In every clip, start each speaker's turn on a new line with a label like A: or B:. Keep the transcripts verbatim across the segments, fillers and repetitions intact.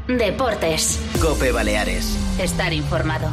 A: Deportes.
B: COPE Baleares.
A: Estar informado.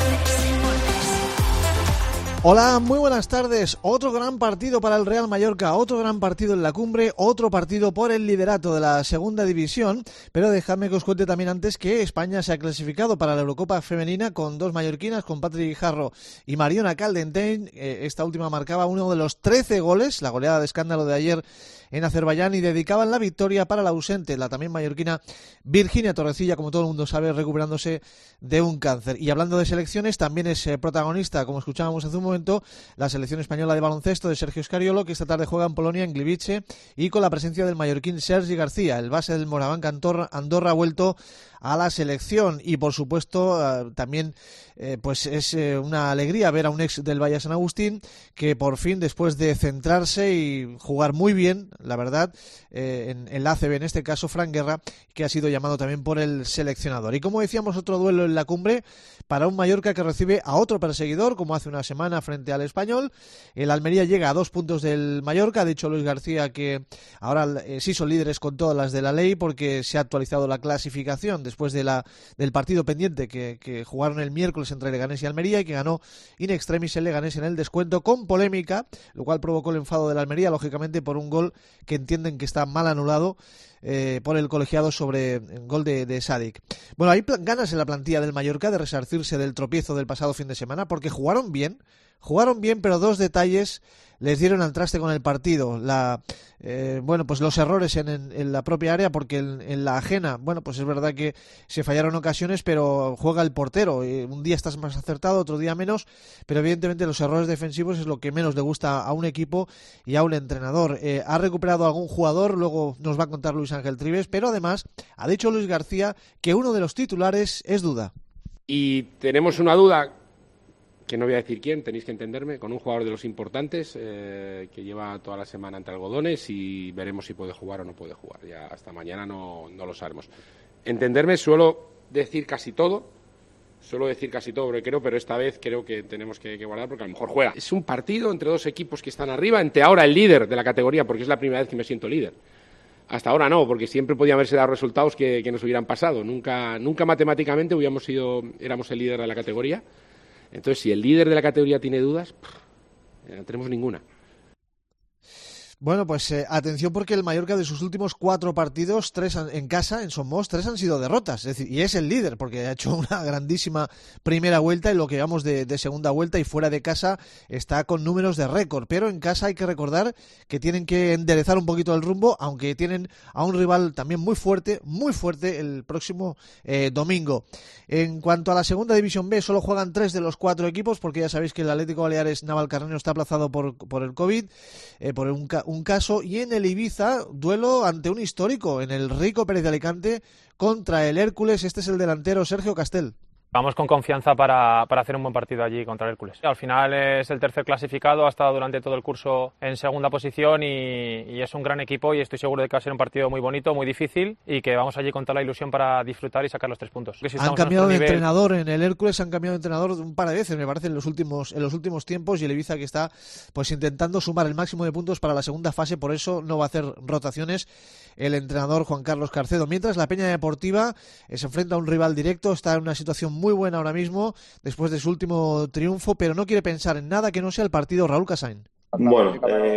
C: Hola, muy buenas tardes. Otro gran partido para el Real Mallorca, otro gran partido en la cumbre, otro partido por el liderato de la segunda división, pero dejadme que os cuente también antes que España se ha clasificado para la Eurocopa femenina con dos mallorquinas, con Patri Guijarro y Mariona Caldentén. Esta última marcaba uno de los trece goles, la goleada de escándalo de ayer en Azerbaiyán, y dedicaban la victoria para la ausente, la también mallorquina Virginia Torrecilla, como todo el mundo sabe, recuperándose de un cáncer. Y hablando de selecciones, también es eh, protagonista, como escuchábamos hace un momento, la selección española de baloncesto de Sergio Scariolo, que esta tarde juega en Polonia, en Gliwice, y con la presencia del mallorquín Sergi García, el base del Morabanc Andorra, Andorra ha vuelto a la selección. Y por supuesto uh, también eh, pues es eh, una alegría ver a un ex del Valle San Agustín que por fin, después de centrarse y jugar muy bien, la verdad, eh, en, en la A C B, en este caso Fran Guerra, que ha sido llamado también por el seleccionador. Y como decíamos, otro duelo en la cumbre para un Mallorca que recibe a otro perseguidor, como hace una semana frente al Español. El Almería llega a dos puntos del Mallorca. Ha dicho Luis García que ahora eh, sí son líderes con todas las de la ley, porque se ha actualizado la clasificación después de la del partido pendiente que, que jugaron el miércoles entre Leganés y Almería, y que ganó in extremis el Leganés en el descuento con polémica, lo cual provocó el enfado del Almería, lógicamente por un gol que entienden que está mal anulado eh, por el colegiado sobre el gol de, de Sadik. Bueno, hay ganas en la plantilla del Mallorca de resarcirse del tropiezo del pasado fin de semana, porque jugaron bien, jugaron bien, pero dos detalles les dieron al traste con el partido. La eh, bueno, pues los errores en, en, en la propia área, porque en, en la ajena, bueno, pues es verdad que se fallaron ocasiones, pero juega el portero. Eh, un día estás más acertado, otro día menos, pero evidentemente los errores defensivos es lo que menos le gusta a un equipo y a un entrenador. Eh, ha recuperado a algún jugador, luego nos va a contar Luis Ángel Trives, pero además ha dicho Luis García que uno de los titulares es Duda.
D: Y tenemos una duda, que no voy a decir quién, tenéis que entenderme, con un jugador de los importantes eh, que lleva toda la semana entre algodones, y veremos si puede jugar o no puede jugar. Ya hasta mañana no, no lo sabemos. Entenderme, suelo decir casi todo, suelo decir casi todo, porque creo, pero esta vez creo que tenemos que, que guardar, porque a lo mejor juega. Es un partido entre dos equipos que están arriba, entre ahora el líder de la categoría, porque es la primera vez que me siento líder. Hasta ahora no, porque siempre podían haberse dado resultados que, que nos hubieran pasado. Nunca, nunca matemáticamente hubiéramos sido, éramos el líder de la categoría. Entonces, si el líder de la categoría tiene dudas, no tenemos ninguna.
C: Bueno, pues eh, atención, porque el Mallorca, de sus últimos cuatro partidos, tres han, en casa, en Somos, tres han sido derrotas. Es decir, y es el líder, porque ha hecho una grandísima primera vuelta, y lo que llevamos de, de segunda vuelta, y fuera de casa está con números de récord. Pero en casa hay que recordar que tienen que enderezar un poquito el rumbo, aunque tienen a un rival también muy fuerte, muy fuerte el próximo eh, domingo. En cuanto a la segunda división B, solo juegan tres de los cuatro equipos, porque ya sabéis que el Atlético Baleares Navalcarnero está aplazado por, por el COVID, eh, por un un caso, y en el Ibiza, duelo ante un histórico, en el Rico Pérez de Alicante contra el Hércules. Este es el delantero Sergio Castel.
E: Vamos con confianza para, para hacer un buen partido allí contra el Hércules. Al final es el tercer clasificado, ha estado durante todo el curso en segunda posición, y, y es un gran equipo, y estoy seguro de que va a ser un partido muy bonito, muy difícil, y que vamos allí con toda la ilusión para disfrutar y sacar los tres puntos. Si
C: han cambiado de nivel... entrenador en el Hércules, han cambiado de entrenador un par de veces, me parece, en los últimos en los últimos tiempos, y el Ibiza, que está pues intentando sumar el máximo de puntos para la segunda fase, por eso no va a hacer rotaciones el entrenador Juan Carlos Carcedo. Mientras la Peña Deportiva eh, se enfrenta a un rival directo, está en una situación muy buena ahora mismo después de su último triunfo, pero no quiere pensar en nada que no sea el partido. Raúl Casain.
F: Bueno,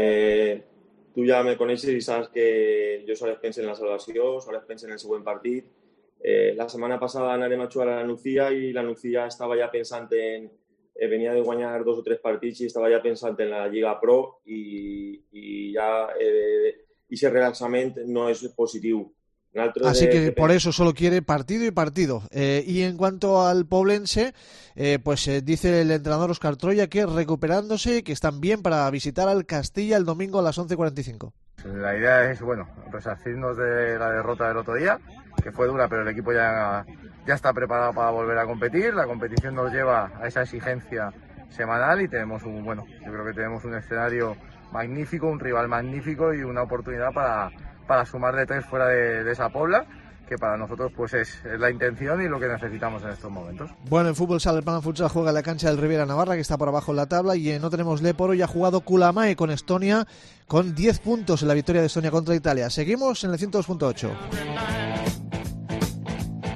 F: eh, tu ja me coneixes i saps que jo sols penso en la salvació, sols penso en el següent partit. Eh, la setmana passada anàrem a jugar a la Nucía, i la Nucía estava ja pensant en... Eh, venia de guanyar dos o tres partits i estava ja pensant en la Lliga Pro, i, i ja eh, ese relaxament no és positiu.
C: Así que por eso solo quiere partido y partido. Eh, y en cuanto al poblense, eh, pues eh, dice el entrenador Óscar Troya que recuperándose, que están bien para visitar al Castilla el domingo a las once cuarenta y cinco.
G: La idea es, bueno, resarcirnos de la derrota del otro día, que fue dura, pero el equipo ya, ya está preparado para volver a competir. La competición nos lleva a esa exigencia semanal, y tenemos un, bueno, yo creo que tenemos un escenario magnífico, un rival magnífico, y una oportunidad para para sumar de tres fuera de, de esa Pobla, que para nosotros pues es, es la intención y lo que necesitamos en estos momentos.
C: Bueno, en fútbol sala, el Palma Futsal juega en la cancha del Riviera Navarra, que está por abajo en la tabla, y no tenemos Leporo, y ha jugado Kulamae con Estonia, con diez puntos en la victoria de Estonia contra Italia. Seguimos en el ciento dos punto ocho.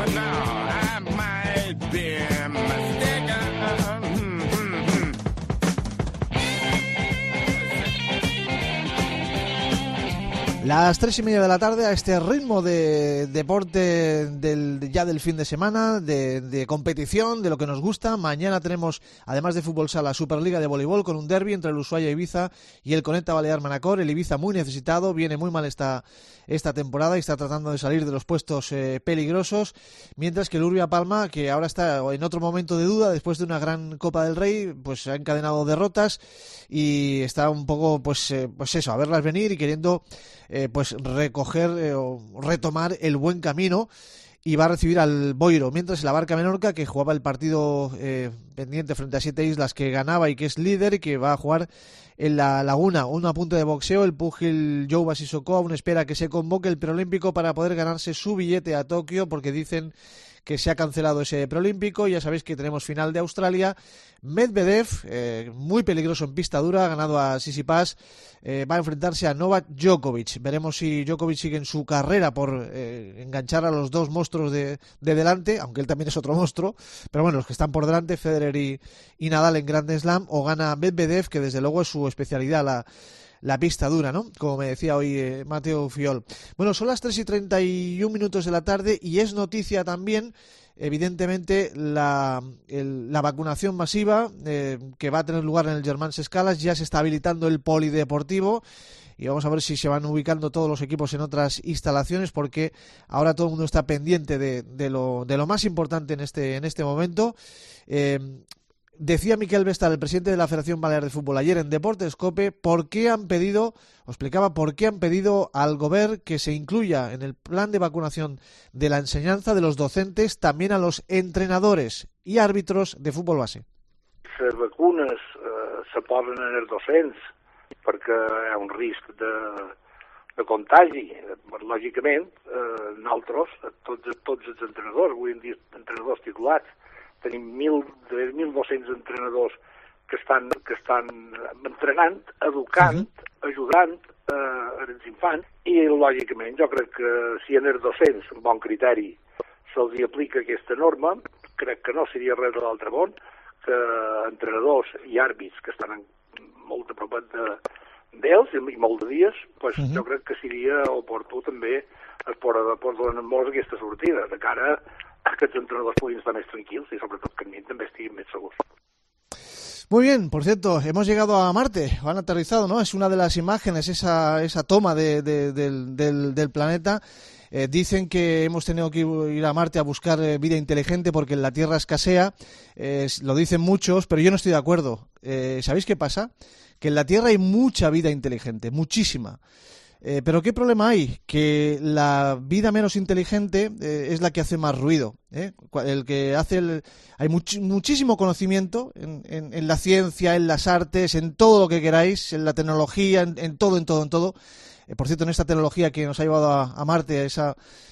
C: Las tres y media de la tarde, a este ritmo de deporte del, ya del fin de semana, de, de competición, de lo que nos gusta. Mañana tenemos, además de fútbol sala, Superliga de voleibol con un derbi entre el Ushuaia Ibiza y el Conecta Balear Manacor. El Ibiza muy necesitado, viene muy mal esta, esta temporada y está tratando de salir de los puestos eh, peligrosos, mientras que el Urbia Palma, que ahora está en otro momento de duda después de una gran Copa del Rey, pues ha encadenado derrotas y está un poco, pues, eh, pues eso, a verlas venir y queriendo Eh, pues recoger eh, o retomar el buen camino, y va a recibir al Boiro, mientras la Barca Menorca, que jugaba el partido eh, pendiente frente a Siete Islas, que ganaba y que es líder, y que va a jugar en la Laguna, un apunte de boxeo. El púgil Joe Basisoko aún espera que se convoque el preolímpico para poder ganarse su billete a Tokio, porque dicen que se ha cancelado ese preolímpico. Ya sabéis que tenemos final de Australia. Medvedev, eh, muy peligroso en pista dura, ha ganado a Tsitsipas, eh, va a enfrentarse a Novak Djokovic. Veremos si Djokovic sigue en su carrera por eh, enganchar a los dos monstruos de, de delante, aunque él también es otro monstruo, pero bueno, los que están por delante, Federer y, y Nadal en Grand Slam, o gana Medvedev, que desde luego es su especialidad, la la pista dura, ¿no? Como me decía hoy eh, Mateo Fiol. Bueno, son las tres y treinta y un minutos de la tarde y es noticia también, evidentemente, la, el, la vacunación masiva eh, que va a tener lugar en el Germans Escalas. Ya se está habilitando el polideportivo y vamos a ver si se van ubicando todos los equipos en otras instalaciones, porque ahora todo el mundo está pendiente de, de, lo, de lo más importante en este, en este momento. Eh, Decía Miquel Vestal, el presidente de la Federación Balear de Fútbol, ayer en Deportes Cope, por qué han pedido, os explicaba por qué han pedido al Govern que se incluya en el plan de vacunación de la enseñanza de los docentes también a los entrenadores y árbitros de fútbol base.
B: Les vacunes eh, se posen en els docents perquè hi ha un risc de, de contagi. Lògicament, eh, nosaltres, tots, tots els entrenadors, avui en dia entrenadors titulats, tenim mil dos-cents entrenadors que estan, que estan entrenant, educant, uh-huh. ajudant eh, els infants, i lògicament jo crec que si en els docents, amb bon criteri, se'ls aplica aquesta norma, crec que no seria res de l'altre món que entrenadors i àrbits que estan molt a prop d'ells i molt de dies, pues, uh-huh. jo crec que seria oportú també es pot donar-nos aquesta sortida de cara a que els entrenadors puguin estar més tranquils i sobretot que ells també estiguin més segurs.
C: Muy bien, por cierto, hemos llegado a Marte, han aterrizado, ¿no? Es una de las imágenes, esa, esa toma de, de, del, del, del planeta. Eh, dicen que hemos tenido que ir a Marte a buscar eh, vida inteligente porque en la Tierra escasea, eh, lo dicen muchos, pero yo no estoy de acuerdo. Eh, ¿Sabéis qué pasa? Que en la Tierra hay mucha vida inteligente, muchísima. Eh, pero ¿qué problema hay? Que la vida menos inteligente eh, es la que hace más ruido. ¿eh? El que hace el... Hay much, muchísimo conocimiento en, en, en la ciencia, en las artes, en todo lo que queráis, en la tecnología, en, en todo, en todo, en todo. Eh, por cierto, en esta tecnología que nos ha llevado a, a Marte, a esa,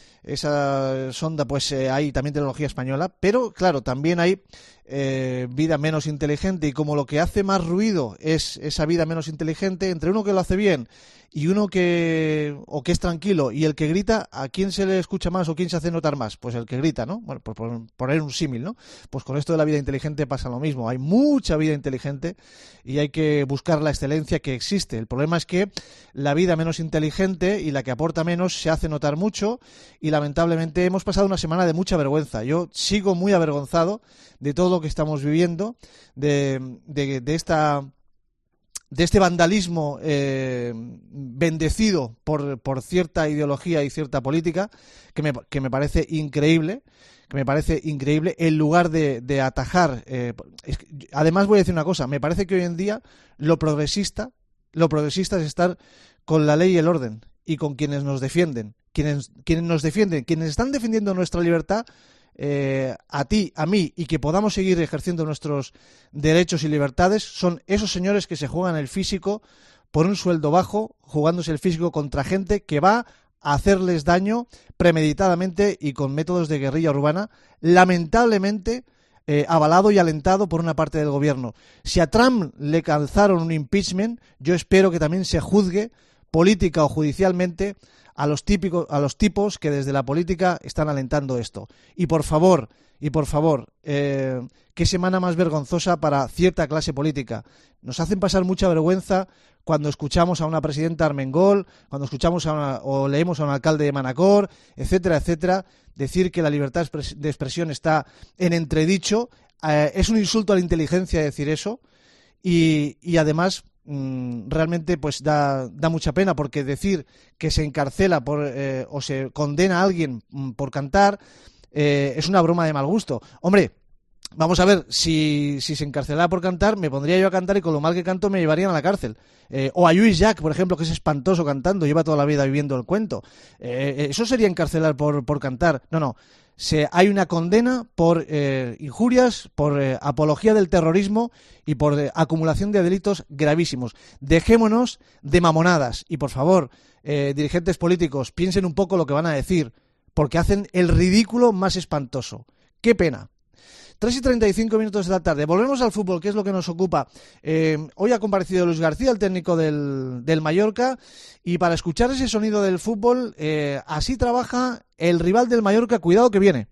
C: esa sonda, pues eh, hay también tecnología española. Pero, claro, también hay eh, vida menos inteligente, y como lo que hace más ruido es esa vida menos inteligente, entre uno que lo hace bien y uno que o que es tranquilo y el que grita, ¿a quién se le escucha más o quién se hace notar más? Pues el que grita, ¿no? Bueno, por, por poner un símil, ¿no? Pues con esto de la vida inteligente pasa lo mismo. Hay mucha vida inteligente y hay que buscar la excelencia que existe. El problema es que la vida menos inteligente y la que aporta menos se hace notar mucho, y lamentablemente hemos pasado una semana de mucha vergüenza. Yo sigo muy avergonzado de todo lo que estamos viviendo, de, de, de esta... de este vandalismo eh, bendecido por, por cierta ideología y cierta política que me, que me parece increíble, que me parece increíble, en lugar de, de atajar. Eh, es que, además voy a decir una cosa, me parece que hoy en día lo progresista, lo progresista es estar con la ley y el orden y con quienes nos defienden, quienes, quienes nos defienden, quienes están defendiendo nuestra libertad. Eh, a ti, a mí, y que podamos seguir ejerciendo nuestros derechos y libertades, son esos señores que se juegan el físico por un sueldo bajo, jugándose el físico contra gente que va a hacerles daño premeditadamente y con métodos de guerrilla urbana, lamentablemente eh, avalado y alentado por una parte del gobierno. Si a Trump le calzaron un impeachment, yo espero que también se juzgue política o judicialmente a los típicos, a los tipos que desde la política están alentando esto. Y por favor, y por favor, eh, qué semana más vergonzosa para cierta clase política. Nos hacen pasar mucha vergüenza cuando escuchamos a una presidenta Armengol, cuando escuchamos a una, o leemos a un alcalde de Manacor, etcétera, etcétera, decir que la libertad de expresión está en entredicho. Eh, es un insulto a la inteligencia decir eso y, y además mmm, realmente pues da, da mucha pena, porque decir que se encarcela por, eh, o se condena a alguien mmm, por cantar eh, es una broma de mal gusto. Hombre, vamos a ver, si, si se encarcelara por cantar, me pondría yo a cantar y con lo mal que canto me llevarían a la cárcel. Eh, o a Lluís Llach, por ejemplo, que es espantoso cantando, lleva toda la vida viviendo el cuento. Eh, eso sería encarcelar por, por cantar. No, no. Se, hay una condena por eh, injurias, por eh, apología del terrorismo y por eh, acumulación de delitos gravísimos. Dejémonos de mamonadas y, por favor, eh, dirigentes políticos, piensen un poco lo que van a decir, porque hacen el ridículo más espantoso. ¡Qué pena! tres y treinta y cinco minutos de la tarde. Volvemos al fútbol, que es lo que nos ocupa. Eh, hoy ha comparecido Luis García, el técnico del, del Mallorca, y para escuchar ese sonido del fútbol, eh, así trabaja el rival del Mallorca. Cuidado que viene.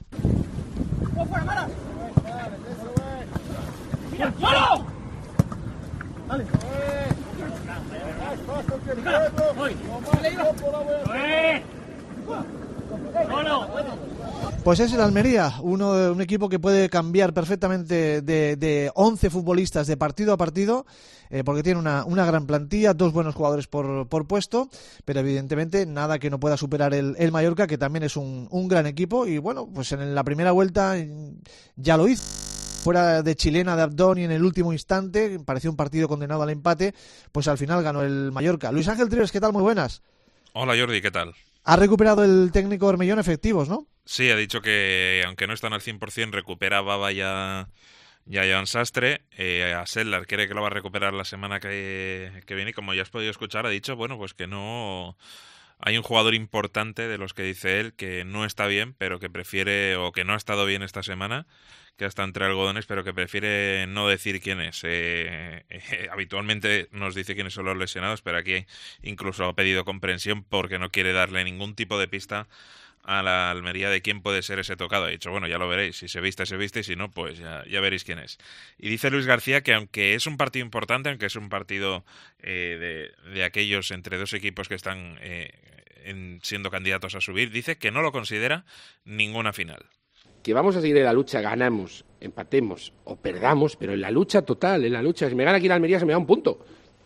C: Pues es el Almería, uno, un equipo que puede cambiar perfectamente de, de once futbolistas de partido a partido, eh, porque tiene una, una gran plantilla, dos buenos jugadores por, por puesto, pero evidentemente nada que no pueda superar el, el Mallorca, que también es un, un gran equipo, y bueno, pues en la primera vuelta ya lo hizo. Fuera de chilena de Abdón y en el último instante, parecía un partido condenado al empate, pues al final ganó el Mallorca. Luis Ángel Trives, ¿qué tal? Muy buenas.
H: Hola Jordi, ¿qué tal?
C: Ha recuperado el técnico Hermellón efectivos, ¿no?
H: Sí, ha dicho que aunque no están al cien por ciento, recupera a Baba y a, y a Joan Sastre. Eh, a Sedlar quiere que lo va a recuperar la semana que, que viene, y como ya has podido escuchar, ha dicho, bueno, pues que no... Hay un jugador importante de los que dice él que no está bien, pero que prefiere, o que no ha estado bien esta semana, que está entre algodones, pero que prefiere no decir quién es. Eh, eh, habitualmente nos dice quiénes son los lesionados, pero aquí incluso ha pedido comprensión porque no quiere darle ningún tipo de pista a la Almería de quién puede ser ese tocado. Ha dicho, bueno, ya lo veréis, si se viste, se viste, y si no, pues ya, ya veréis quién es. Y dice Luis García que aunque es un partido importante, aunque es un partido eh, de, de aquellos entre dos equipos que están eh, en, siendo candidatos a subir, dice que no lo considera ninguna final.
D: Que vamos a seguir en la lucha, ganamos, empatemos o perdamos, pero en la lucha total, en la lucha, si me gana aquí la Almería se me da un punto.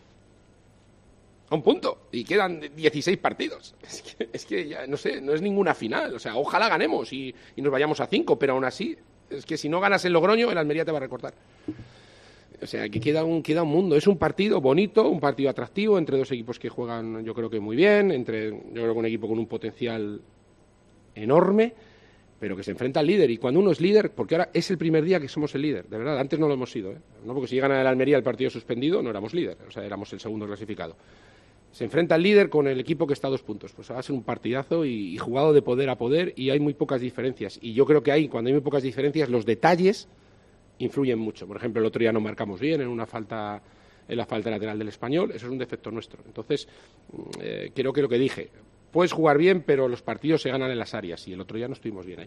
D: A un punto. Y quedan dieciséis partidos. Es que, es que ya, no sé, no es ninguna final. O sea, ojalá ganemos y, y nos vayamos a cinco, pero aún así, es que si no ganas el Logroño, el Almería te va a recortar. O sea, que queda un, queda un mundo. Es un partido bonito, un partido atractivo, entre dos equipos que juegan, yo creo que muy bien, entre, yo creo que un equipo con un potencial enorme, pero que se enfrenta al líder. Y cuando uno es líder, porque ahora es el primer día que somos el líder, de verdad, antes no lo hemos sido, ¿eh? No, porque si llegan a la Almería el partido suspendido, no éramos líder, o sea, éramos el segundo clasificado. Se enfrenta al líder con el equipo que está a dos puntos. Pues va a ser un partidazo y, y jugado de poder a poder, y hay muy pocas diferencias. Y yo creo que hay, cuando hay muy pocas diferencias, los detalles influyen mucho. Por ejemplo, el otro día no marcamos bien en una falta, en la falta lateral del Español. Eso es un defecto nuestro. Entonces, eh, creo que lo que dije, puedes jugar bien, pero los partidos se ganan en las áreas, y el otro día no estuvimos bien ahí.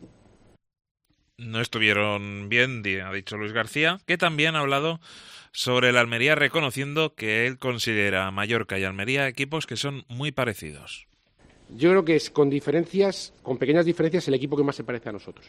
H: No estuvieron bien, ha dicho Luis García, que también ha hablado sobre el Almería, reconociendo que él considera a Mallorca y Almería equipos que son muy parecidos.
D: Yo creo que es con diferencias, con pequeñas diferencias, el equipo que más se parece a nosotros.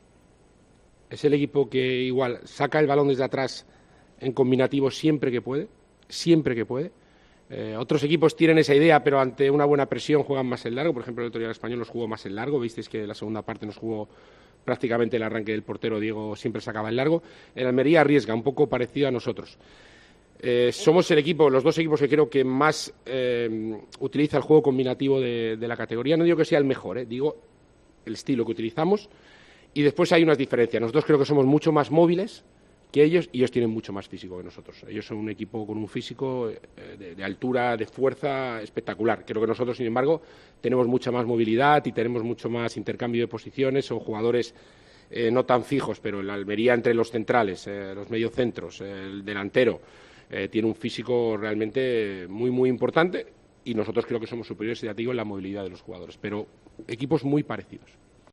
D: Es el equipo que igual saca el balón desde atrás en combinativo siempre que puede, siempre que puede. Eh, otros equipos tienen esa idea, pero ante una buena presión juegan más en largo. Por ejemplo, el otro día el Español nos jugó más en largo. Visteis que la segunda parte nos jugó prácticamente el arranque del portero Diego siempre sacaba en largo. El Almería arriesga, un poco parecido a nosotros. Eh, somos el equipo, los dos equipos que creo que más eh, utiliza el juego combinativo de, de la categoría. No digo que sea el mejor, eh, digo el estilo que utilizamos. Y después hay unas diferencias. Nosotros creo que somos mucho más móviles que ellos, y ellos tienen mucho más físico que nosotros. Ellos son un equipo con un físico de, de altura, de fuerza espectacular. Creo que nosotros, sin embargo, tenemos mucha más movilidad y tenemos mucho más intercambio de posiciones. Son jugadores eh, no tan fijos, pero la Almería entre los centrales, eh, los mediocentros, eh, el delantero, eh, tiene un físico realmente muy, muy importante. y nosotros creo que somos superiores, ya te digo, en la movilidad de los jugadores, pero equipos muy parecidos.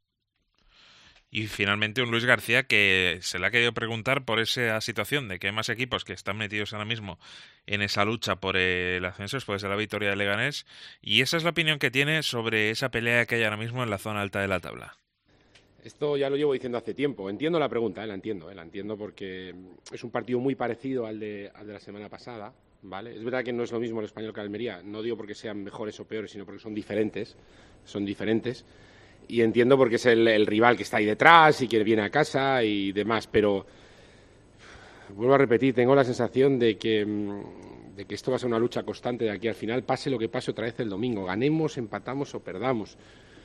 H: Y finalmente un Luis García que se le ha querido preguntar por esa situación de que hay más equipos que están metidos ahora mismo en esa lucha por el ascenso después de la victoria de Leganés, y esa es la opinión que tiene sobre esa pelea que hay ahora mismo en la zona alta de la tabla.
D: Esto ya lo llevo diciendo hace tiempo. Entiendo la pregunta, ¿eh? la entiendo, ¿eh? la entiendo porque es un partido muy parecido al de, al de la semana pasada, ¿vale? Es verdad que no es lo mismo el Español que el Almería, no digo porque sean mejores o peores, sino porque son diferentes, son diferentes. Y entiendo porque es el, el rival que está ahí detrás y que viene a casa y demás, pero vuelvo a repetir, tengo la sensación de que, de que esto va a ser una lucha constante de aquí al final, pase lo que pase otra vez el domingo, ganemos, empatamos o perdamos.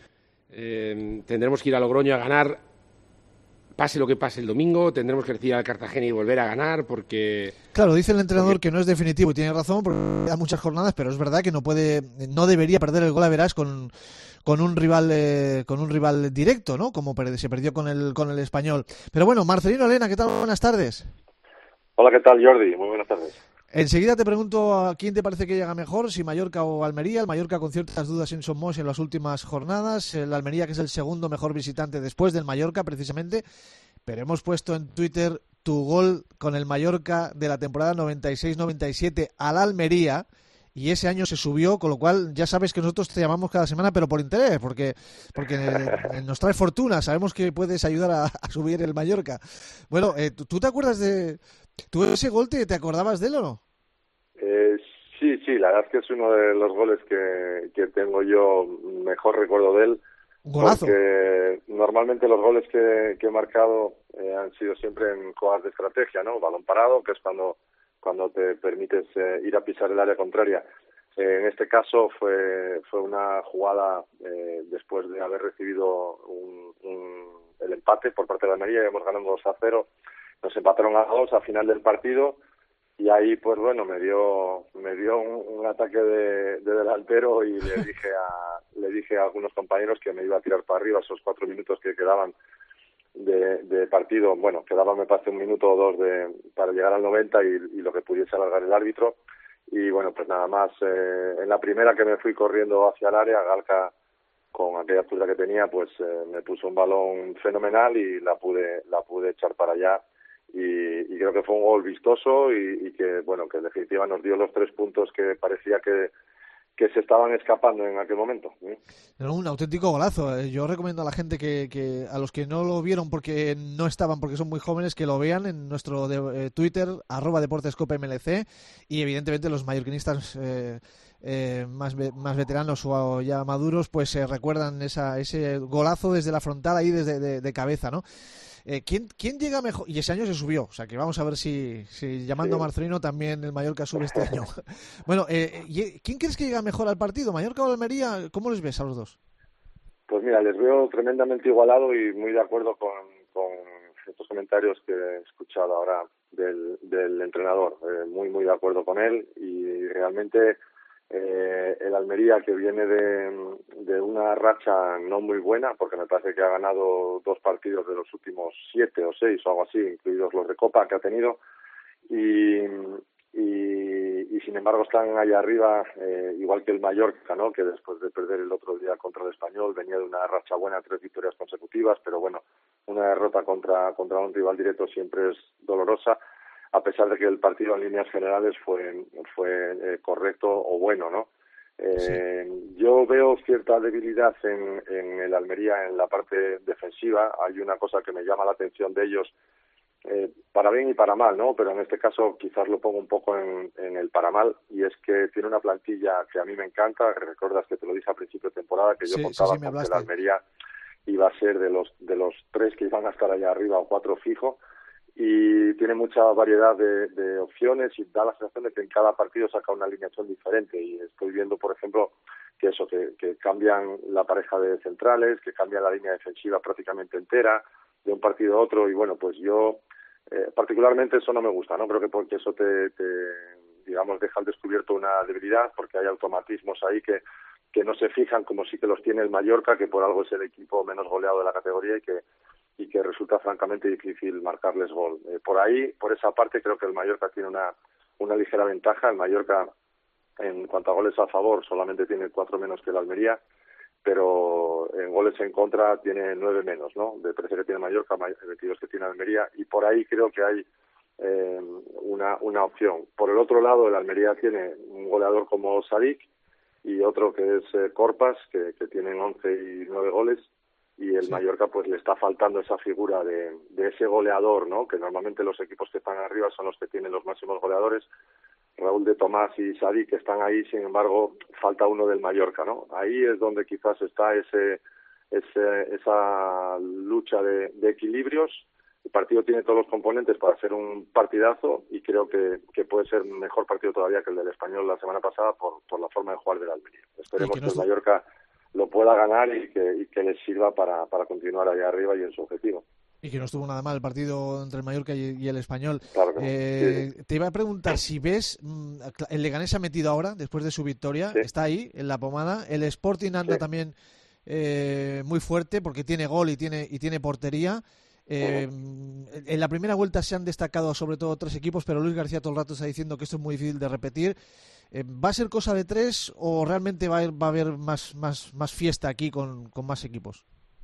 D: Eh, tendremos que ir a Logroño a ganar, pase lo que pase el domingo, tendremos que ir al Cartagena y volver a ganar porque...
C: Claro, dice el entrenador
D: porque...
C: que no es definitivo y tiene razón porque hay muchas jornadas, pero es verdad que no puede, no debería perder el Gol-Average con... con un rival eh, con un rival directo, ¿no? Como per- se perdió con el con el Español. Pero bueno, Marcelino Elena, ¿qué tal? Buenas tardes.
I: Hola, ¿qué tal, Jordi? Muy buenas tardes.
C: Enseguida te pregunto a quién te parece que llega mejor, si Mallorca o Almería. El Mallorca con ciertas dudas en Somos en las últimas jornadas. El Almería, que es el segundo mejor visitante después del Mallorca, precisamente. Pero hemos puesto en Twitter tu gol con el Mallorca de la temporada noventa y seis noventa y siete al Almería. Y ese año se subió, con lo cual ya sabes que nosotros te llamamos cada semana, pero por interés, porque porque nos trae fortuna, sabemos que puedes ayudar a, a subir el Mallorca. Bueno, eh, ¿tú, ¿tú te acuerdas de... ¿Tú ese gol te, te acordabas de él o no?
I: Eh, sí, sí, la verdad es que es uno de los goles que, que tengo yo mejor recuerdo de él.
C: Un golazo.
I: Porque normalmente los goles que, que he marcado eh, han sido siempre en jugadas de estrategia, ¿no? Balón parado, que es cuando... cuando te permites eh, ir a pisar el área contraria. Eh, en este caso fue fue una jugada eh, después de haber recibido un, un, el empate por parte de la Almería, íbamos ganando dos a cero, nos empataron a dos a final del partido y ahí pues bueno me dio me dio un, un ataque de, de delantero y le dije a le dije a algunos compañeros que me iba a tirar para arriba esos cuatro minutos que quedaban De, de partido, bueno, quedaba me parece un minuto o dos de, para llegar al noventa y, y lo que pudiese alargar el árbitro y bueno, pues nada más eh, en la primera que me fui corriendo hacia el área, Galca con aquella altura que tenía pues eh, me puso un balón fenomenal y la pude la pude echar para allá y, y creo que fue un gol vistoso y, y que bueno, que en definitiva nos dio los tres puntos que parecía que que se estaban escapando en aquel momento.
C: No, un auténtico golazo. Yo recomiendo a la gente que, que a los que no lo vieron porque no estaban, porque son muy jóvenes, que lo vean en nuestro de, eh, Twitter, arroba deportescopemlc, y evidentemente los mallorquinistas eh, eh, más, más veteranos o ya maduros, pues se eh, recuerdan esa, ese golazo desde la frontal ahí, desde de, de cabeza, ¿no? Eh, ¿quién, ¿Quién llega mejor? Y ese año se subió, o sea que vamos a ver si, si llamando sí. a Marcelino también el Mallorca sube este año. Bueno, eh, ¿quién crees que llega mejor al partido? ¿Mallorca o Almería? ¿Cómo les ves a los dos?
I: Pues mira, les veo tremendamente igualado y muy de acuerdo con, con estos comentarios que he escuchado ahora del, del entrenador. Eh, muy, muy de acuerdo con él y realmente... Eh, el Almería, que viene de, de una racha no muy buena, porque me parece que ha ganado dos partidos de los últimos siete o seis o algo así, incluidos los de Copa que ha tenido, y, y, y sin embargo están ahí arriba, eh, igual que el Mallorca, ¿no? Que después de perder el otro día contra el Español venía de una racha buena, tres victorias consecutivas, pero bueno, una derrota contra, contra un rival directo siempre es dolorosa, a pesar de que el partido en líneas generales fue fue eh, correcto o bueno, ¿no? Eh, sí. Yo veo cierta debilidad en, en el Almería en la parte defensiva. Hay una cosa que me llama la atención de ellos, eh, para bien y para mal, ¿no? Pero en este caso quizás lo pongo un poco en, en el para mal, y es que tiene una plantilla que a mí me encanta. Recuerdas que te lo dije a principio de temporada, que yo
C: sí,
I: contaba
C: sí, sí,
I: con que el Almería iba a ser de los de los tres que iban a estar allá arriba o cuatro fijo, y tiene mucha variedad de, de opciones y da la sensación de que en cada partido saca una alineación diferente, y estoy viendo, por ejemplo, que eso, que, que cambian la pareja de centrales, que cambian la línea defensiva prácticamente entera de un partido a otro, y bueno, pues yo eh, particularmente eso no me gusta, ¿no? Creo que porque eso te, te digamos, deja al descubierto una debilidad, porque hay automatismos ahí que que no se fijan, como sí que los tiene el Mallorca, que por algo es el equipo menos goleado de la categoría y que y que resulta francamente difícil marcarles gol. Eh, por ahí, por esa parte, creo que el Mallorca tiene una una ligera ventaja. El Mallorca En cuanto a goles a favor, solamente tiene cuatro menos que el Almería, pero en goles en contra tiene nueve menos, ¿no? De trece que tiene Mallorca, veintidós que tiene Almería, y por ahí creo que hay eh, una, una opción. Por el otro lado, el Almería tiene un goleador como Sadik y otro que es eh, Corpas, que, que tienen once y nueve goles, y el sí. Mallorca pues le está faltando esa figura de, de ese goleador, ¿no? Que normalmente los equipos que están arriba son los que tienen los máximos goleadores. Raúl de Tomás y Sadik que están ahí, sin embargo, falta uno del Mallorca, ¿no? Ahí es donde quizás está ese, ese esa lucha de, de equilibrios. El partido tiene todos los componentes para ser un partidazo y creo que, que puede ser un mejor partido todavía que el del Español la semana pasada por, por la forma de jugar del Almería. Esperemos que, no que el Mallorca lo pueda ganar y que, y que les sirva para, para continuar allá arriba y en su objetivo.
C: Y que no estuvo nada mal el partido entre el Mallorca y, y el Español.
I: Claro que no.
C: eh,
I: sí.
C: Te iba a preguntar si ves, el Leganés se ha metido ahora, después de su victoria, sí. está ahí, en la pomada. El Sporting anda sí. también eh, muy fuerte porque tiene gol y tiene, y tiene portería. Eh, uh-huh. En la primera vuelta se han destacado sobre todo tres equipos, pero Luis García todo el rato está diciendo que esto es muy difícil de repetir. Eh, ¿Va a ser cosa de tres o realmente va a, va a haber más, más, más fiesta aquí con, con más equipos?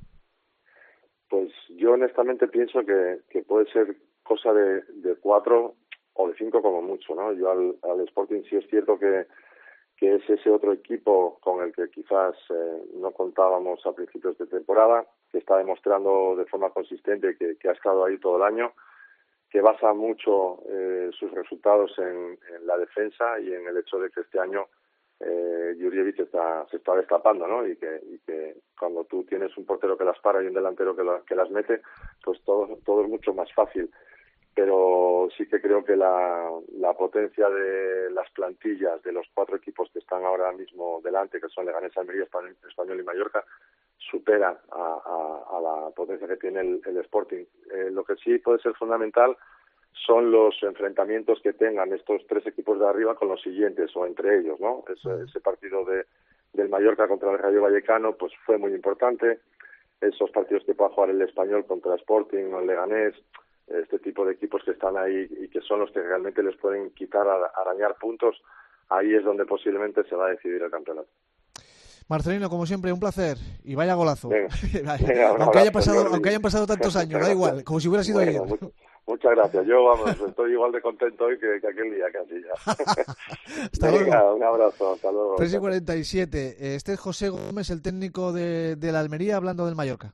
I: Pues yo honestamente pienso que, que puede ser cosa de, de cuatro o de cinco como mucho, ¿no? Yo al, al Sporting sí es cierto que, que es ese otro equipo con el que quizás eh, no contábamos a principios de temporada, que está demostrando de forma consistente que, que ha estado ahí todo el año, que basa mucho eh, sus resultados en, en la defensa y en el hecho de que este año eh, Jurjevic está, se está destapando, ¿no? Y que, y que cuando tú tienes un portero que las para y un delantero que, la, que las mete, pues todo, todo es mucho más fácil. Pero sí que creo que la, la potencia de las plantillas de los cuatro equipos que están ahora mismo delante, que son Leganés, Almería, Español, Español y Mallorca, supera a, a, a la potencia que tiene el, el Sporting. Eh, lo que sí puede ser fundamental son los enfrentamientos que tengan estos tres equipos de arriba con los siguientes o entre ellos, ¿no? Ese, ese partido de, del Mallorca contra el Rayo Vallecano pues fue muy importante. Esos partidos que pueda jugar el Español contra Sporting o el Leganés, este tipo de equipos que están ahí y que son los que realmente les pueden quitar, arañar puntos, ahí es donde posiblemente se va a decidir el campeonato.
C: Marcelino, como siempre, un placer. Y vaya golazo.
I: Venga, venga,
C: aunque, haya pasado, aunque hayan pasado tantos años, da igual, como si hubiera sido
I: bueno,
C: ayer.
I: Much, muchas gracias. Yo, vamos, estoy igual de contento hoy que, que aquel día casi ya.
C: Hasta
I: venga,
C: luego.
I: Un abrazo, hasta luego.
C: tres y cuarenta y siete. Este es José Gómez, el técnico de, de la Almería, hablando del Mallorca.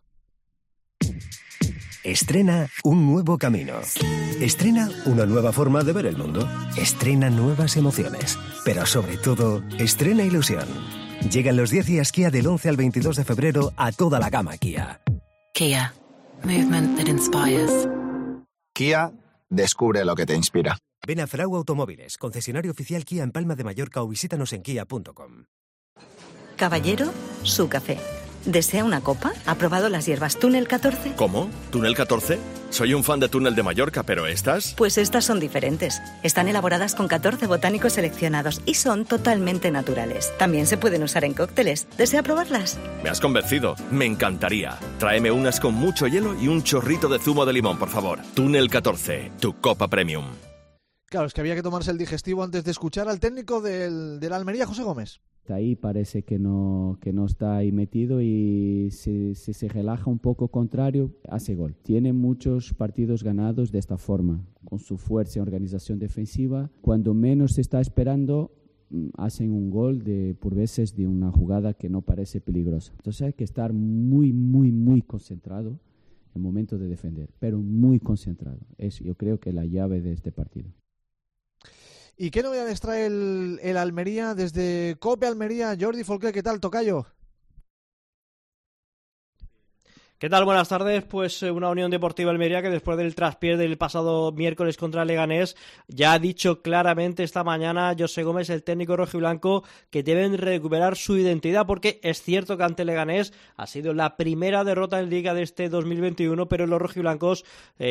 J: Estrena un nuevo camino. Estrena una nueva forma de ver el mundo. Estrena nuevas emociones. Pero sobre todo, estrena ilusión. Llegan los diez días Kia del once al veintidós de febrero a toda la gama Kia.
A: Kia. Movement that inspires.
K: Kia, descubre lo que te inspira.
J: Ven a Frau Automóviles, concesionario oficial Kia en Palma de Mallorca o visítanos en kia punto com.
L: Caballero, su café. ¿Desea una copa? ¿Ha probado las hierbas Túnel catorce?
M: ¿Cómo? ¿Túnel catorce? Soy un fan de Túnel de Mallorca, pero ¿estas?
L: Pues estas son diferentes. Están elaboradas con catorce botánicos seleccionados y son totalmente naturales. También se pueden usar en cócteles. ¿Desea probarlas?
M: Me has convencido. Me encantaría. Tráeme unas con mucho hielo y un chorrito de zumo de limón, por favor. Túnel catorce, tu copa premium.
C: Claro, es que había que tomarse el digestivo antes de escuchar al técnico del, del Almería, José Gómez.
N: Ahí parece que no, que no está ahí metido y si, si se relaja un poco contrario, hace gol. Tiene muchos partidos ganados de esta forma, con su fuerza y organización defensiva. Cuando menos se está esperando, hacen un gol de por veces de una jugada que no parece peligrosa. Entonces hay que estar muy, muy, muy concentrado en el momento de defender, pero muy concentrado. Es, yo creo que la llave de este partido.
C: ¿Y qué novedades trae el, el Almería desde COPE Almería? Jordi Folqué, ¿qué tal, tocayo?
O: ¿Qué tal? Buenas tardes. Pues una Unión Deportiva Almería que después del traspié del pasado miércoles contra Leganés ya ha dicho claramente esta mañana José Gómez, el técnico rojiblanco, que deben recuperar su identidad porque es cierto que ante Leganés ha sido la primera derrota en Liga de este dos mil veintiuno, pero los rojiblancos eh,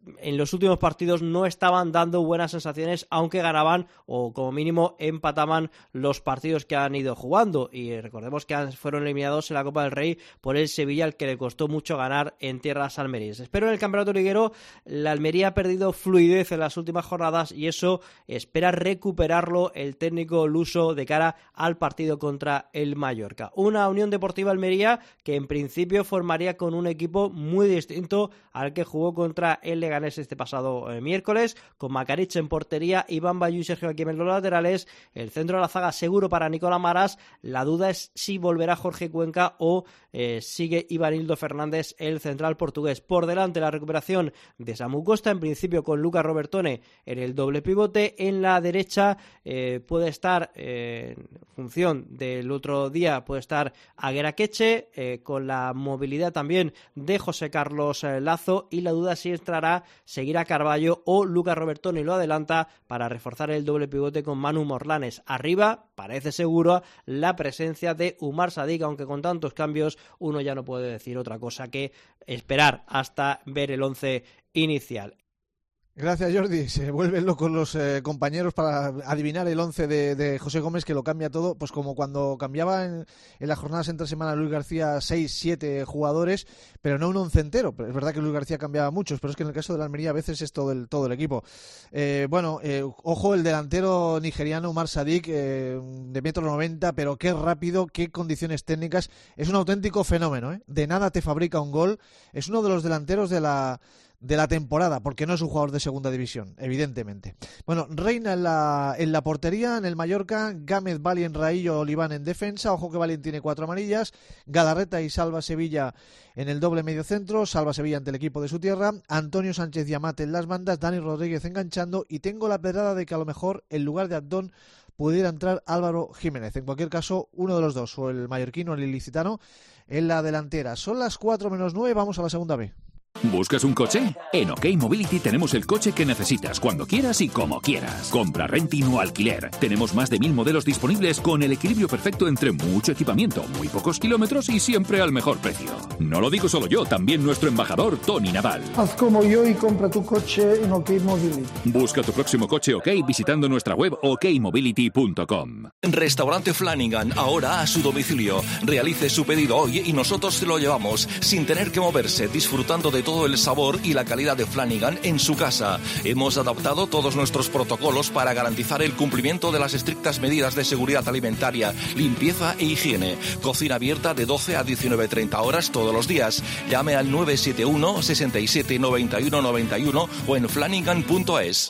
O: en los últimos partidos no estaban dando buenas sensaciones, aunque ganaban o como mínimo empataban los partidos que han ido jugando. Y recordemos que fueron eliminados en la Copa del Rey por el Sevilla, al que le costó mucho ganar en tierras almerienses. Pero en el campeonato liguero la Almería ha perdido fluidez en las últimas jornadas y eso espera recuperarlo el técnico luso de cara al partido contra el Mallorca. Una Unión Deportiva Almería que en principio formaría con un equipo muy distinto al que jugó contra el Leganés este pasado eh, miércoles, con Macarich en portería, Iván Bayú y Sergio Aquiem en los laterales, el centro de la zaga seguro para Nicolás Maras. La duda es si volverá Jorge Cuenca o eh, sigue Ivanildo Fernández, el central portugués. Por delante la recuperación de Samu Costa, en principio con Lucas Robertone en el doble pivote. En la derecha eh, puede estar, eh, en función del otro día, puede estar Aguera Queche, eh, con la movilidad también de José Carlos eh, Lazo, y la duda si entrará Seguirá Carballo o Lucas Robertone lo adelanta para reforzar el doble pivote con Manu Morlanes. Arriba parece seguro la presencia de Umar Sadik, aunque con tantos cambios uno ya no puede decir otra cosa que esperar hasta ver el once inicial.
C: Gracias, Jordi. Se vuelven locos los eh, compañeros para adivinar el once de, de José Gómez, que lo cambia todo, pues como cuando cambiaba en, en las jornadas entre semana Luis García seis, siete jugadores, pero no un once entero. Pero es verdad que Luis García cambiaba muchos, pero es que en el caso de la Almería a veces es todo el, todo el equipo. Eh, bueno, eh, ojo el delantero nigeriano Umar Sadik, eh, de metro noventa, pero qué rápido, qué condiciones técnicas. Es un auténtico fenómeno, ¿eh? De nada te fabrica un gol. Es uno de los delanteros de la... de la temporada, porque no es un jugador de segunda división, evidentemente. Bueno, reina en la, en la portería, en el Mallorca, Gámez, Valien, Raillo, Oliván en defensa. Ojo que Valien tiene cuatro amarillas. Galarreta y Salva Sevilla en el doble medio centro. Salva Sevilla ante el equipo de su tierra. Antonio Sánchez y Amate en las bandas. Dani Rodríguez enganchando. Y tengo la pedrada de que a lo mejor en lugar de Abdón pudiera entrar Álvaro Jiménez. En cualquier caso, uno de los dos, o el mallorquino o el ilicitano, en la delantera. Son las cuatro menos nueve, vamos a la segunda B.
P: ¿Buscas un coche? En OK Mobility tenemos el coche que necesitas cuando quieras y como quieras. Compra, renting o alquiler. Tenemos más de mil modelos disponibles con el equilibrio perfecto entre mucho equipamiento, muy pocos kilómetros y siempre al mejor precio. No lo digo solo yo, también nuestro embajador Tony Nadal.
Q: Haz como yo y compra tu coche en OK Mobility.
P: Busca tu próximo coche OK visitando nuestra web ok mobility punto com.
M: Restaurante Flanagan, ahora a su domicilio. Realice su pedido hoy y nosotros se lo llevamos sin tener que moverse, disfrutando de todo el sabor y la calidad de Flanagan en su casa. Hemos adaptado todos nuestros protocolos para garantizar el cumplimiento de las estrictas medidas de seguridad alimentaria, limpieza e higiene. Cocina abierta de doce a diecinueve treinta horas todos los días. Llame al nueve siete uno, seis siete, nueve uno nueve uno o en flanagan punto es.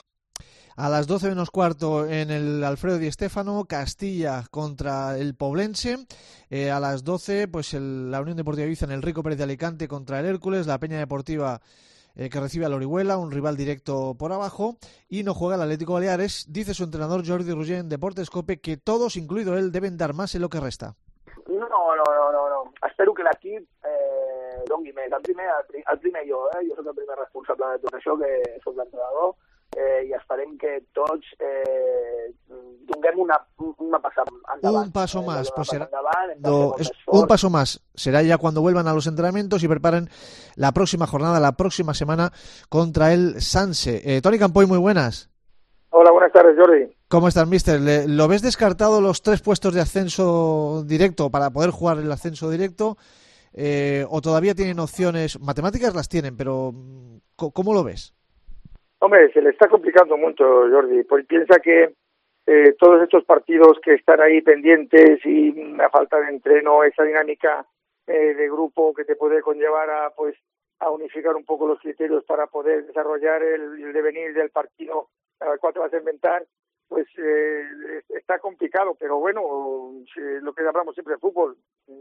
C: A las doce menos cuarto en el Alfredo Di Stéfano, Castilla contra el Poblense. Eh, a las doce, pues el, la Unión Deportiva Ibiza en el Rico Pérez de Alicante contra el Hércules. La Peña Deportiva eh, que recibe al Orihuela, un rival directo por abajo. Y no juega el Atlético Baleares. Dice su entrenador Jordi Roger en Deportes Cope que todos, incluido él, deben dar más en lo que resta.
B: No, no, no, no, no. Espero que l'equip eh, doni més. El primer, el primer jo, eh? Jo soc el primer responsable de tot això, que soc l'entrenador. Eh, y esperem que tots eh, donem una, una pasada endavant.
C: Un paso más,
B: eh,
C: pues será,
B: endavant,
C: lo, es, un paso más será ya cuando vuelvan a los entrenamientos y preparen la próxima jornada, la próxima semana contra el Sanse. Eh, Toni Campoy, muy buenas.
R: Hola, buenas tardes, Jordi.
C: ¿Cómo estás, mister? ¿Le, ¿Lo ves descartado los tres puestos de ascenso directo para poder jugar el ascenso directo? Eh, ¿O todavía tienen opciones? Matemáticas las tienen, pero ¿cómo lo ves?
R: Hombre, se le está complicando mucho, Jordi, pues piensa que eh, todos estos partidos que están ahí pendientes y la falta de entreno, esa dinámica eh, de grupo que te puede conllevar a pues a unificar un poco los criterios para poder desarrollar el, el devenir del partido al cual te vas a inventar, pues eh, está complicado, pero bueno, lo que hablamos siempre de fútbol,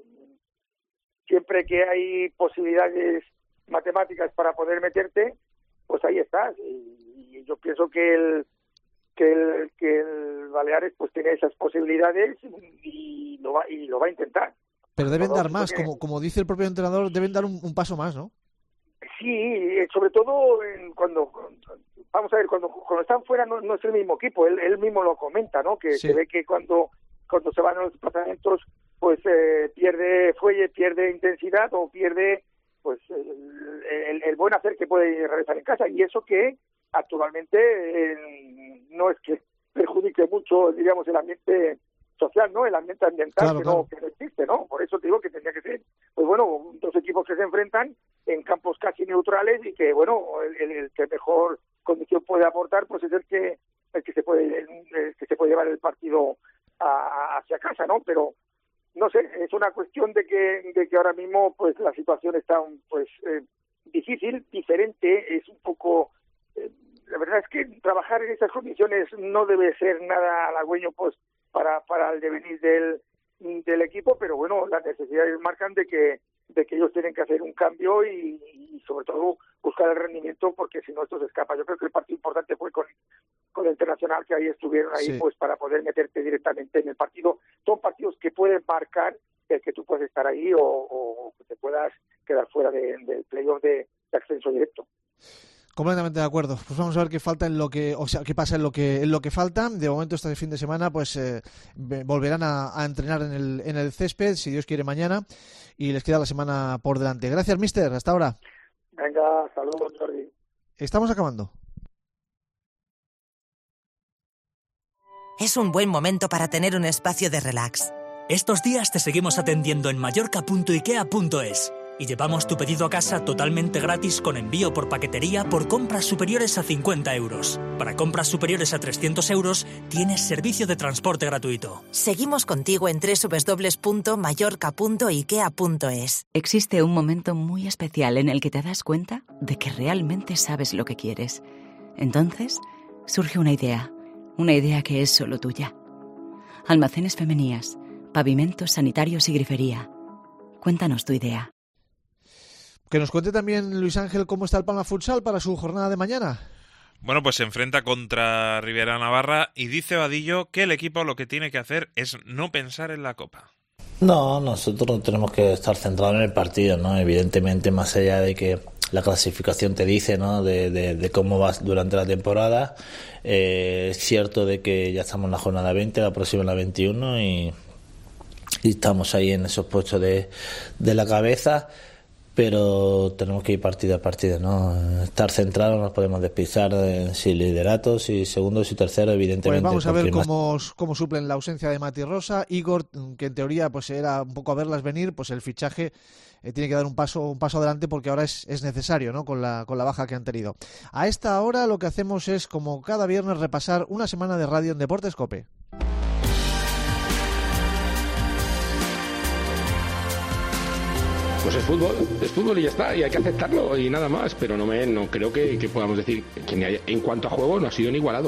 R: siempre que hay posibilidades matemáticas para poder meterte, pues ahí estás. Y, y yo pienso que el que el que el Baleares pues tiene esas posibilidades y lo va y lo va a intentar.
C: Pero deben
R: no,
C: dar más,
R: porque...
C: como como dice el propio entrenador, deben dar un, un paso más, ¿no?
R: Sí, sobre todo en, cuando vamos a ver cuando cuando están fuera no, no es el mismo equipo. Él, él mismo lo comenta, ¿no? Que sí. Se ve que cuando cuando se van a los desplazamientos pues eh, pierde fuelle, pierde intensidad o pierde pues el, el, el buen hacer que puede realizar en casa, y eso que actualmente eh, no es que perjudique mucho, diríamos, el ambiente social, ¿no? El ambiente ambiental, claro, que, claro. No, que no existe, ¿no? Por eso te digo que tendría que ser, pues bueno, dos equipos que se enfrentan en campos casi neutrales y que, bueno, el, el que mejor condición puede aportar, pues es el que el que se puede el que se puede llevar el partido a, hacia casa, ¿no? Pero no sé, es una cuestión de que de que ahora mismo, pues la situación está, pues eh, difícil, diferente, es un poco eh, la verdad es que trabajar en esas condiciones no debe ser nada halagüeño, pues para para el devenir del del equipo, pero bueno, las necesidades marcan de que de que ellos tienen que hacer un cambio y, y sobre todo buscar el rendimiento, porque si no esto se escapa. Yo creo que el partido importante fue con con el Internacional, que ahí estuvieron ahí, sí. Pues para poder meterte directamente en el partido. Son partidos que pueden marcar el que tú puedes estar ahí o, o que te puedas quedar fuera de, del playoff de, de acceso directo.
C: Completamente de acuerdo. Pues vamos a ver qué falta en lo que, o sea, qué pasa en lo que en lo que falta. De momento este fin de semana, pues eh, volverán a, a entrenar en el en el césped, si Dios quiere, mañana, y les queda la semana por delante. Gracias, mister. Hasta ahora.
R: Venga, saludos, Jordi.
C: Estamos acabando.
S: Es un buen momento para tener un espacio de relax.
T: Estos días te seguimos atendiendo en mallorca punto ikea punto es. Y llevamos tu pedido a casa totalmente gratis con envío por paquetería por compras superiores a cincuenta euros. Para compras superiores a trescientos euros, tienes servicio de transporte gratuito.
S: Seguimos contigo en doble u doble u doble u punto mallorca punto ikea punto es.
L: Existe un momento muy especial en el que te das cuenta de que realmente sabes lo que quieres. Entonces, surge una idea. Una idea que es solo tuya. Almacenes Femenías, pavimentos sanitarios y grifería. Cuéntanos tu idea.
C: Que nos cuente también Luis Ángel cómo está el Palma Futsal para su jornada de mañana.
H: Bueno, pues se enfrenta contra Rivera Navarra y dice Vadillo que el equipo lo que tiene que hacer es no pensar en la Copa.
U: No, nosotros tenemos que estar centrados en el partido, ¿no? Evidentemente, más allá de que la clasificación te dice, ¿no?, de, de, de cómo vas durante la temporada, eh, es cierto de que ya estamos en la jornada veinte, la próxima en la veintiuno, y, y estamos ahí en esos puestos de, de la cabeza, pero tenemos que ir partido a partido, ¿no? Estar centrados, no nos podemos despistar en si lideratos, si segundos y terceros, evidentemente.
C: Pues vamos a ver cómo, cómo suplen la ausencia de Mati Rosa. Igor, que en teoría pues era un poco a verlas venir, pues el fichaje eh, tiene que dar un paso un paso adelante porque ahora es, es necesario, ¿no?, con la, con la baja que han tenido. A esta hora lo que hacemos es, como cada viernes, repasar una semana de radio en Deportes COPE.
D: Pues es fútbol, es fútbol y ya está, y hay que aceptarlo y nada más, pero no me no creo que, que podamos decir que ni hay, en cuanto a juego no ha sido ni igualado.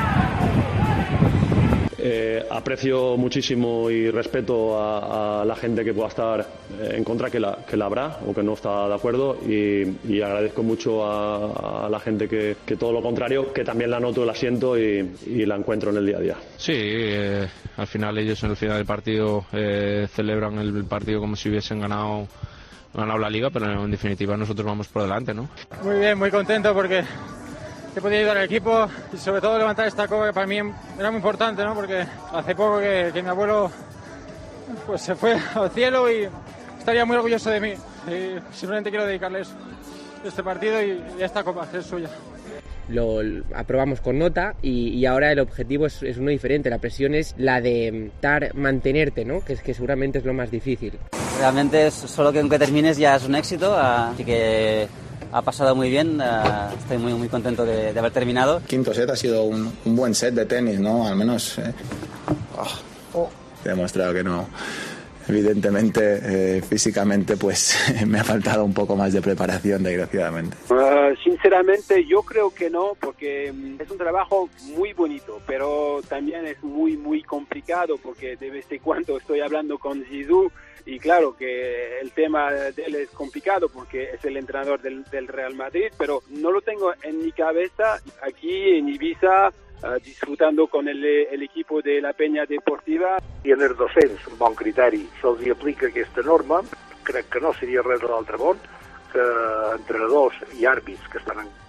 V: Eh, aprecio muchísimo y respeto a, a la gente que pueda estar en contra, que la, que la habrá o que no está de acuerdo, y, y agradezco mucho a, a la gente que, que todo lo contrario, que también la noto, la siento y, y la encuentro en el día a día.
E: Sí, eh, al final ellos en el final del partido eh, celebran el partido como si hubiesen ganado ganado la liga, pero en definitiva nosotros vamos por delante, ¿no?
W: Muy bien, muy contento porque he podido ayudar al equipo y sobre todo levantar esta copa, que para mí era muy importante, ¿no? Porque hace poco que, que mi abuelo pues se fue al cielo y estaría muy orgulloso de mí. Y simplemente quiero dedicarles este partido y, y esta copa, que es suya.
X: Lo, lo aprobamos con nota y, y ahora el objetivo es, es uno diferente. La presión es la de dar, mantenerte, ¿no? Que es que seguramente es lo más difícil.
Y: Realmente es, solo que aunque termines ya es un éxito, así que ha pasado muy bien, estoy muy muy contento de, de haber terminado.
K: Quinto set ha sido un, un buen set de tenis, ¿no? Al menos eh. oh, oh. He demostrado que no. Evidentemente, eh, físicamente, pues me ha faltado un poco más de preparación, desgraciadamente.
Z: Uh, sinceramente, yo creo que no, porque es un trabajo muy bonito, pero también es muy, muy complicado, porque de vez en cuando estoy hablando con Zizou, y claro que el tema de él es complicado, porque es el entrenador del, del Real Madrid, pero no lo tengo en mi cabeza aquí en Ibiza, Uh, disfrutando con el, el equipo de la Peña Deportiva.
B: I en els docents, amb bon criteri, se'ls aplica aquesta norma. Crec que no seria res de l'altre món que entrenadors i àrbits que estan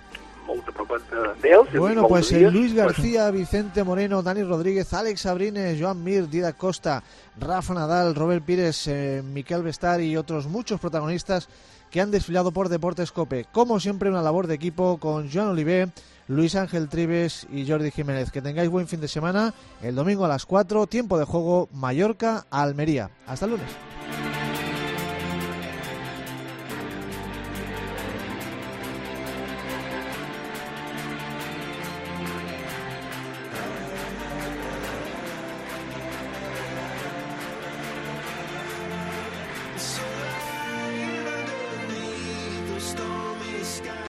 B: molt a prop d'ells.
C: Bueno, pues el Luis García, Vicente Moreno, Dani Rodríguez, Àlex Abrines, Joan Mir, Didac Costa, Rafa Nadal, Robert Pires, eh, Miquel Bestar y otros muchos protagonistas que han desfilado por Deportes COPE. Como siempre, una labor de equipo con Joan Oliver, Luis Ángel Tribes y Jordi Jiménez. Que tengáis buen fin de semana. El domingo a las cuatro, tiempo de juego Mallorca-Almería. Hasta el lunes.